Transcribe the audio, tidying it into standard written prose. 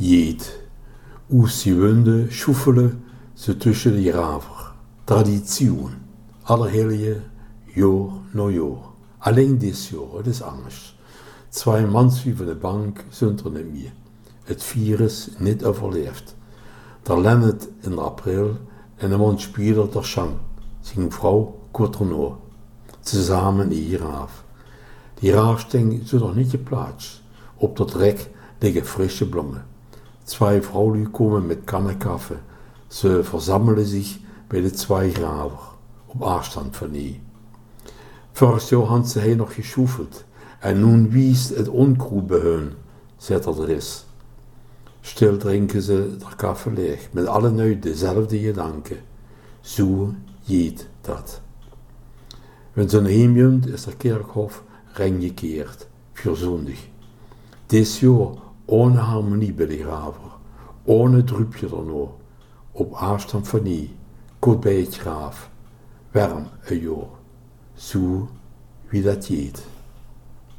jeet. Hoe sie wunde schoefelen ze tussen de graver. Tradition. Allerheilige, jaar na jaar. Alleen dit jaar, het is anders. 2 mensen van de bank zijn er niet meer. Het virus niet overleefd. Der landet in april en een maand speler der Jean, zijn vrouw Cotonou, samen in die raaf. Die raafsting zit nog niet geplaatst. Op dat rek liggen frisse bloemen. 2 vrouwen komen met kannen koffie. Ze verzamelen zich bij de 2 graven, op afstand van die. Vorig jaar had ze hij nog geschoefeld, en nu wiest het onkruid bij hun, zet er is. Stil drinken ze de koffie leeg, met alle nu dezelfde gedanken. Zo jeet dat. Wenn ze heimjunt, is der kerkhof reingekeerd, voor zondag. Dit jaar ohne harmonie bij de graver, ohne drupje erno, op afstand van nie, kort bij het graaf, warm een jaar, zo wie dat jeet.